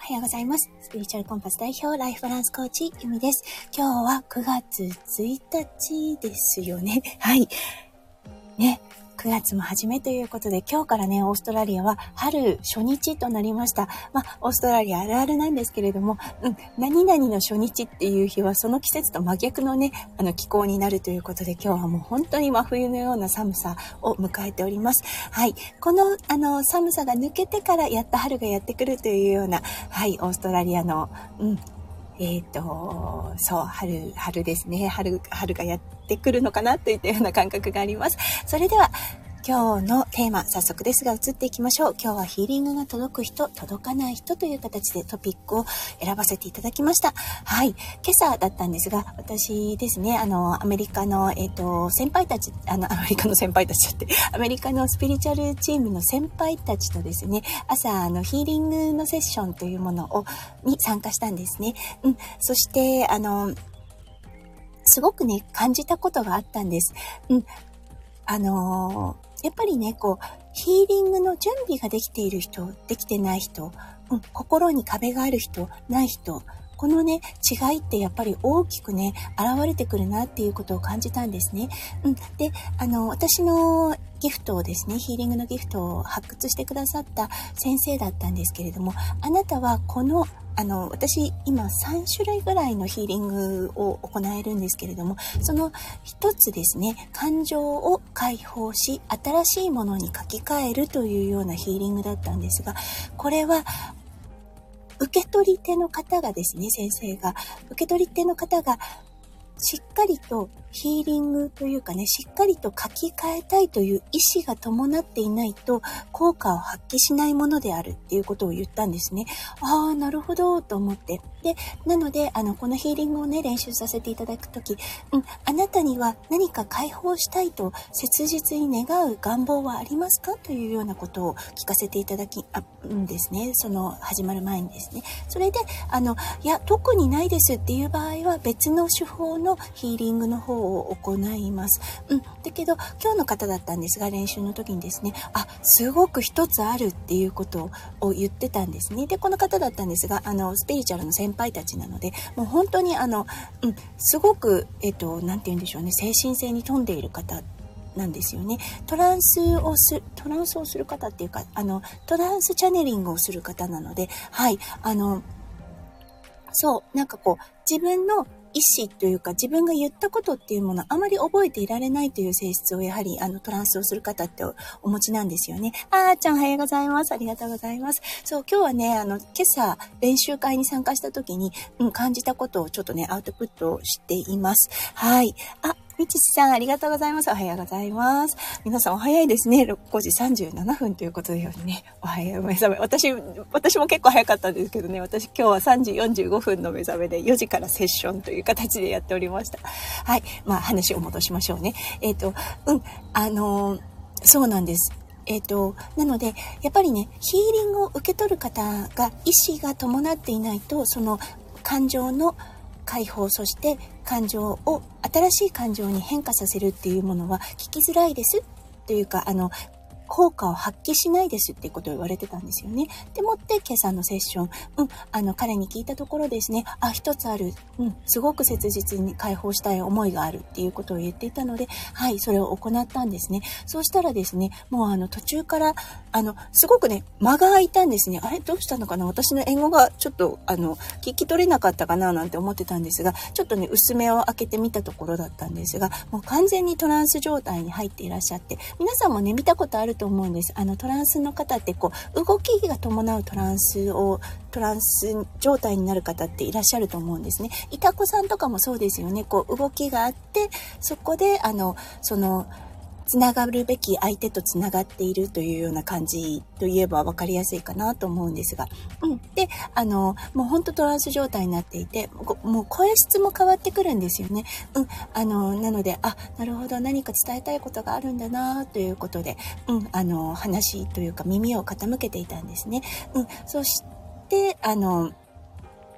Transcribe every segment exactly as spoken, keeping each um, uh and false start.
おはようございます。スピリチュアルコンパス代表ライフバランスコーチゆみです。今日はくがつついたちですよね。はい。ね。くがつも初めということで、今日からね、オーストラリアは春初日となりました。まあ、オーストラリアあるあるなんですけれども、うん、何々の初日っていう日はその季節と真逆のね、あの気候になるということで、今日はもう本当に真冬のような寒さを迎えております。はい。この、あの、寒さが抜けてからやっと春がやってくるというような、はい、オーストラリアの、うん、えっと、そう、春、春ですね。春、春がやってくるのかなといったような感覚があります。それでは、今日のテーマ、早速ですが移っていきましょう。今日はヒーリングが届く人、届かない人という形でトピックを選ばせていただきました。はい。今朝だったんですが、私ですね、あの、アメリカの、えっと、先輩たち、あの、アメリカの先輩たちだって、アメリカのスピリチュアルチームの先輩たちとですね、朝、あの、ヒーリングのセッションというものを、に参加したんですね。うん。そして、あの、すごくね、感じたことがあったんです。うん。あのー、やっぱりね、こう、ヒーリングの準備ができている人、できてない人、うん、心に壁がある人、ない人、このね、違いってやっぱり大きくね、現れてくるなっていうことを感じたんですね。うん。で、あの、私のギフトをですね、ヒーリングのギフトを発掘してくださった先生だったんですけれども、あなたはこのあの、私、今さんしゅるいぐらいのヒーリングを行えるんですけれども、その一つですね、感情を解放し、新しいものに書き換えるというようなヒーリングだったんですが、これは、受け取り手の方がですね、先生が、受け取り手の方が、しっかりとヒーリングというかね、しっかりと書き換えたいという意思が伴っていないと効果を発揮しないものであるっていうことを言ったんですね。ああ、なるほどと思って。で、なので、あの、このヒーリングをね、練習させていただくとき、うん、あなたには何か解放したいと切実に願う願望はありますかというようなことを聞かせていただき、あ、うんですね。その、始まる前にですね。それで、あの、いや、特にないですっていう場合は別の手法のヒーリングの方を行います。うん。だけど、今日の方だったんですが、練習の時にですね、あ、すごく一つあるっていうことを言ってたんですね。で、この方だったんですが、あの、スピリチュアルの先輩たちなので、もう本当にあの、うん、すごく、えっと、なんて言うんでしょうね、精神性に富んでいる方なんですよね。トランスをす、トランスをする方っていうか、あの、トランスチャネリングをする方なので、はい、あの、そう、なんかこう、自分の意思というか自分が言ったことっていうものをあまり覚えていられないという性質をやはりあのトランスをする方ってお持ちなんですよね。あーちゃんおはようございます。ありがとうございます。そう、今日はね、あの、今朝練習会に参加した時に、うん、感じたことをちょっとね、アウトプットしています。はい。あ、みちちさんありがとうございます。おはようございます。皆さんお早いですね。ごじさんじゅうななふんということでね。おはよう目覚め。私、私も結構早かったんですけどね。私今日はさんじよんじゅうごふんの目覚めでよじからセッションという形でやっておりました。はい。まあ話を戻しましょうね。えっと、うん、あのー、そうなんです。えっと、なので、やっぱりね、ヒーリングを受け取る方が意思が伴っていないと、その感情の解放、そして感情を新しい感情に変化させるっていうものは聞きづらいですというか、あの、効果を発揮しないですっていうことを言われてたんですよね。でもって今朝のセッション、うん、あの彼に聞いたところですね、あ、一つある、うん、すごく切実に解放したい思いがあるっていうことを言っていたので、はい、それを行ったんですね。そうしたらですね、もうあの途中からあのすごくね間が空いたんですね。あれどうしたのかな、私の英語がちょっとあの聞き取れなかったかななんて思ってたんですが、ちょっとね薄めを開けてみたところだったんですが、もう完全にトランス状態に入っていらっしゃって、皆さんもね見たことあると思うんです。あのトランスの方ってこう動きが伴うトランスをトランス状態になる方っていらっしゃると思うんですね。いたこさんとかもそうですよね。こう動きがあってそこであのそのつながるべき相手とつながっているというような感じといえば分かりやすいかなと思うんですが、うん、であのもう本当トランス状態になっていて、もう声質も変わってくるんですよね。うん、あのなので、あ、なるほど、何か伝えたいことがあるんだなということで、うん、あの話というか耳を傾けていたんですね。うん、そしてあの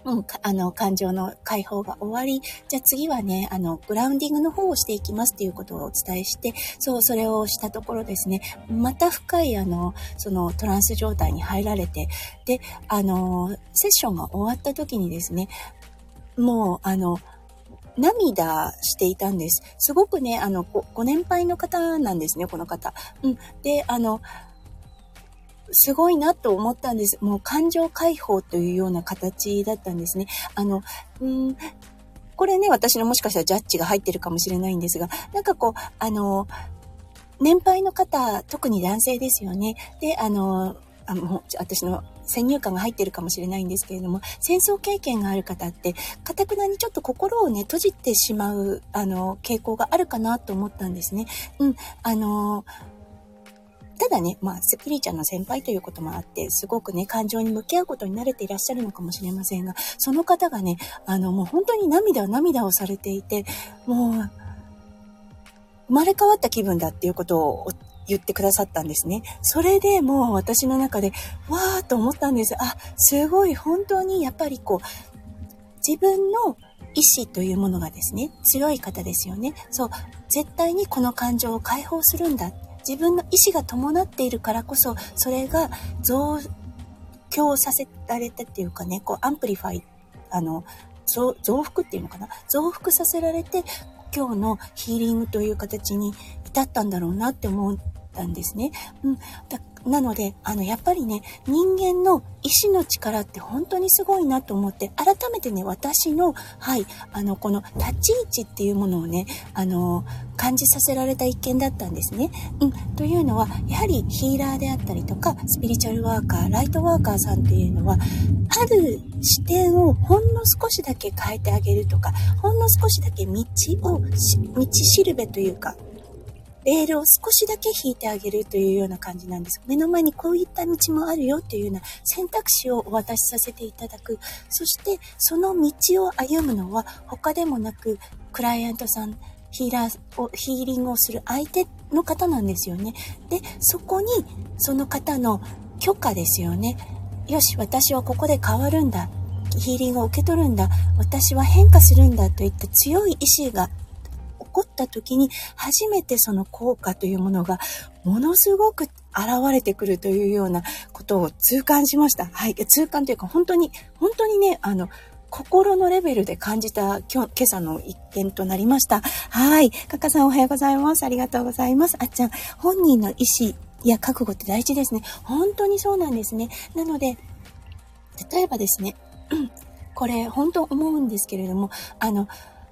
うん、あの、感情の解放が終わり、じゃあ次はね、あの、グラウンディングの方をしていきますっていうことをお伝えして、そう、それをしたところですね、また深い、あの、そのトランス状態に入られて、で、あの、セッションが終わった時にですね、もう、あの、涙していたんです。すごくね、あの、ご、ご年配の方なんですね、この方。うん。で、あの、すごいなと思ったんです。もう感情解放というような形だったんですね。あの、うん、これね、私のもしかしたらジャッジが入ってるかもしれないんですが、なんかこう、あの、年配の方、特に男性ですよね。で、あの、あもう私の先入観が入ってるかもしれないんですけれども、戦争経験がある方って、かたくなにちょっと心をね、閉じてしまう、あの、傾向があるかなと思ったんですね。うん、あの、ただね、まあ、スピリチュアルの先輩ということもあって、すごくね、感情に向き合うことに慣れていらっしゃるのかもしれませんが、その方がね、あの、もう本当に涙涙をされていて、もう、生まれ変わった気分だっていうことを言ってくださったんですね。それでもう私の中で、わーっと思ったんです。あ、すごい本当にやっぱりこう、自分の意志というものがですね、強い方ですよね。そう、絶対にこの感情を解放するんだ。自分の意志が伴っているからこそ、それが増強させられたっていうかね、こうアンプリファイ、あの、増、増幅っていうのかな、増幅させられて、今日のヒーリングという形に至ったんだろうなって思ったんですね。うん。だなので、あの、やっぱりね、人間の意志の力って本当にすごいなと思って、改めてね、私の、はい、あの、この立ち位置っていうものをね、あの、感じさせられた一件だったんですね。うん。というのは、やはりヒーラーであったりとか、スピリチュアルワーカー、ライトワーカーさんっていうのは、ある視点をほんの少しだけ変えてあげるとか、ほんの少しだけ道を、道しるべというか、レールを少しだけ引いてあげるというような感じなんです。目の前にこういった道もあるよというような選択肢をお渡しさせていただく。そしてその道を歩むのは他でもなく、クライアントさん、ヒーラーを、ヒーリングをする相手の方なんですよね。で、そこにその方の許可ですよね。よし、私はここで変わるんだ。ヒーリングを受け取るんだ。私は変化するんだといった強い意志が起こった時に初めてその効果というものがものすごく現れてくるというようなことを痛感しました。はい。痛感というか本当に、本当にね、あの、心のレベルで感じた今日、今朝の一件となりました。はい。かかさんおはようございます。ありがとうございます。あっちゃん、本人の意思や覚悟って大事ですね。本当にそうなんですね。なので、例えばですね、これ本当思うんですけれども、あの、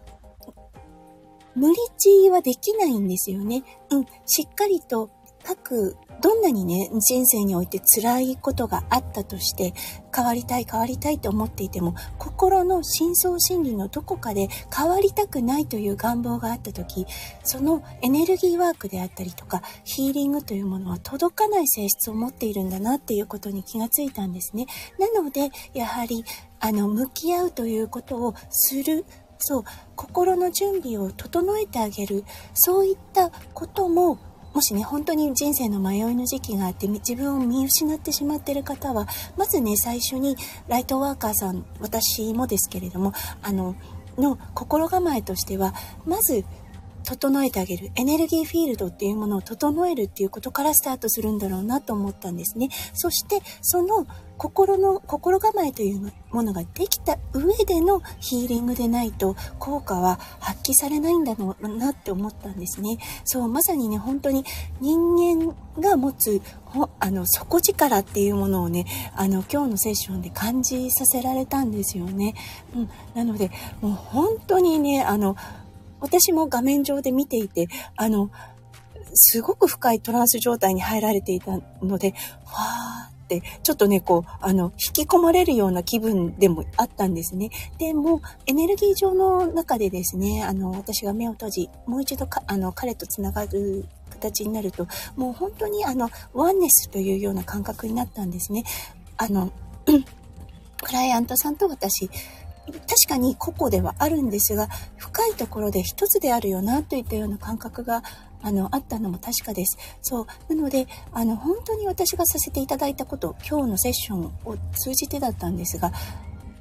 無理強いはできないんですよね。うん。しっかりと各、どんなにね、人生において辛いことがあったとして、変わりたい変わりたいと思っていても、心の深層心理のどこかで変わりたくないという願望があったとき、そのエネルギーワークであったりとか、ヒーリングというものは届かない性質を持っているんだなっていうことに気がついたんですね。なので、やはり、あの、向き合うということをする、そう、心の準備を整えてあげる、そういったことも、もしね、本当に人生の迷いの時期があって、自分を見失ってしまっている方は、まずね、最初に、ライトワーカーさん、私もですけれども、あの、の心構えとしては、まず、整えてあげる。エネルギーフィールドっていうものを整えるっていうことからスタートするんだろうなと思ったんですね。そして、その心の、心構えというものができた上でのヒーリングでないと効果は発揮されないんだろうなって思ったんですね。そう、まさにね、本当に人間が持つ、あの、底力っていうものをね、あの、今日のセッションで感じさせられたんですよね。うん。なので、もう本当にね、あの、私も画面上で見ていて、あの、すごく深いトランス状態に入られていたので、わーって、ちょっとね、こう、あの、引き込まれるような気分でもあったんですね。でも、エネルギー上の中でですね、あの、私が目を閉じ、もう一度か、あの、彼とつながる形になると、もう本当にあの、ワンネスというような感覚になったんですね。あの、クライアントさんと私、確かに個々ではあるんですが、深いところで一つであるよなといったような感覚があのあったのも確かです。そう。なので、あの本当に私がさせていただいたこと、今日のセッションを通じてだったんですが、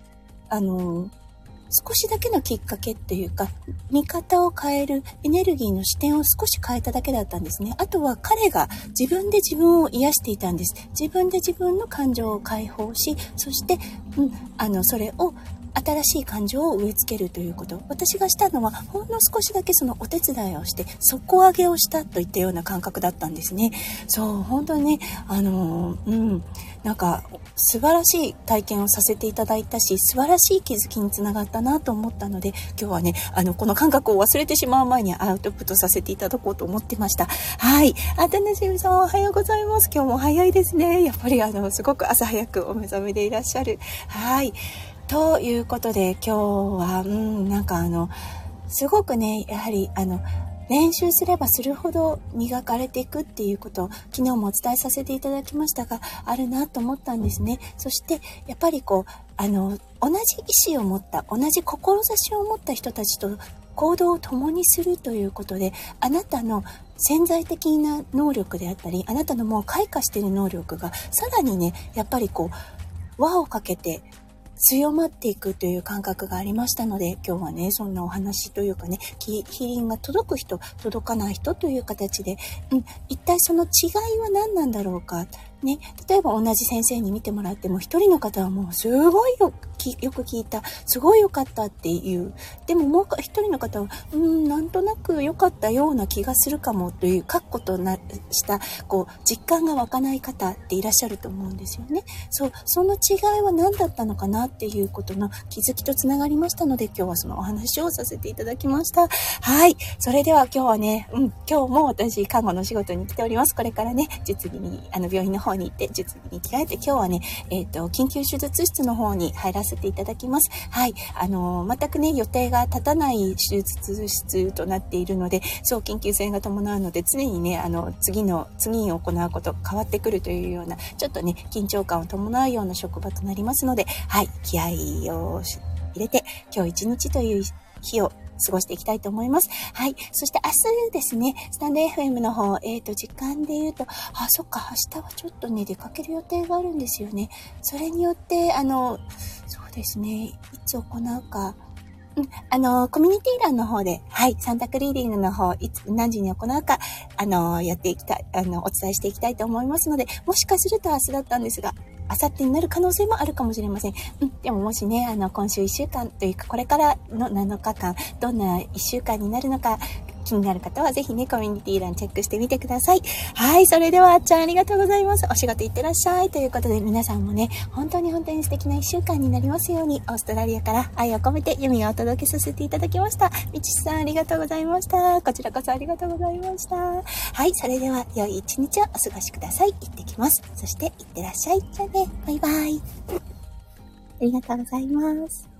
あの、少しだけのきっかけっていうか、見方を変えるエネルギーの視点を少し変えただけだったんですね。あとは彼が自分で自分を癒していたんです。自分で自分の感情を解放し、そして、うん、あの、それを新しい感情を植え付けるということ。私がしたのはほんの少しだけそのお手伝いをして底上げをしたといったような感覚だったんですね。そう、本当にね、あの、うん、なんか素晴らしい体験をさせていただいたし、素晴らしい気づきにつながったなと思ったので、今日はね、あの、この感覚を忘れてしまう前にアウトプットさせていただこうと思ってました。はい。あ、たなしみさんおはようございます。今日も早いですね。やっぱりあの、すごく朝早くお目覚めでいらっしゃる。はい。ということで今日は、うん、なんかあの、すごくね、やはりあの、練習すればするほど磨かれていくっていうことを昨日もお伝えさせていただきましたが、あるなと思ったんですね。そしてやっぱりこう、あの、同じ意志を持った、同じ志を持った人たちと行動を共にするということで、あなたの潜在的な能力であったり、あなたのもう開花している能力がさらにね、やっぱりこう、輪をかけて強まっていくという感覚がありましたので、今日はね、そんなお話というかね、ヒーリングが届く人、届かない人という形で、うん、一体その違いは何なんだろうか。ね、例えば同じ先生に見てもらっても、一人の方はもうすごいよ、よく聞いた、すごい良かったっていう。でももう一人の方は、うーん、なんとなく良かったような気がするかもという、確固となした、こう、実感が湧かない方っていらっしゃると思うんですよね。そう、その違いは何だったのかなっていうことの気づきとつながりましたので、今日はそのお話をさせていただきました。はい。それでは今日はね、うん、今日も私、看護の仕事に来ております。これからね、実技に、あの、病院の方に行って、実技に着替えて、今日はね、えっと、緊急手術室の方に入らせていただきます。はい。あの、全くね、予定が立たない手術室となっているので、そう、緊急性が伴うので、常にね、あの、次の、次に行うこと、変わってくるというような、ちょっとね、緊張感を伴うような職場となりますので、はい、気合を入れて、今日一日という日を過ごしていきたいと思います。はい。そして明日ですね、スタンド エフエム の方、えっと、時間で言うと、あ、そっか、明日はちょっとね、出かける予定があるんですよね。それによって、あの、そうですね、いつ行うか、うん、あの、コミュニティ欄の方で、はい、サンタクリーディングの方、いつ、何時に行うか、あの、やっていきたい、あの、お伝えしていきたいと思いますので、もしかすると明日だったんですが、明後日になる可能性もあるかもしれません。うん、でももしね、あの、今週いっしゅうかんというか、これからのなのかかん、どんないっしゅうかんになるのか、気になる方はぜひね、コミュニティ欄チェックしてみてください。はい、それではあっちゃんありがとうございます。お仕事行ってらっしゃい。ということで皆さんもね、本当に本当に素敵ないっしゅうかんになりますように、オーストラリアから愛を込めてユミがお届けさせていただきました。みちさんありがとうございました。こちらこそありがとうございました。はい、それでは良い一日をお過ごしください。行ってきます。そして行ってらっしゃい。じゃあね、バイバイ。ありがとうございます。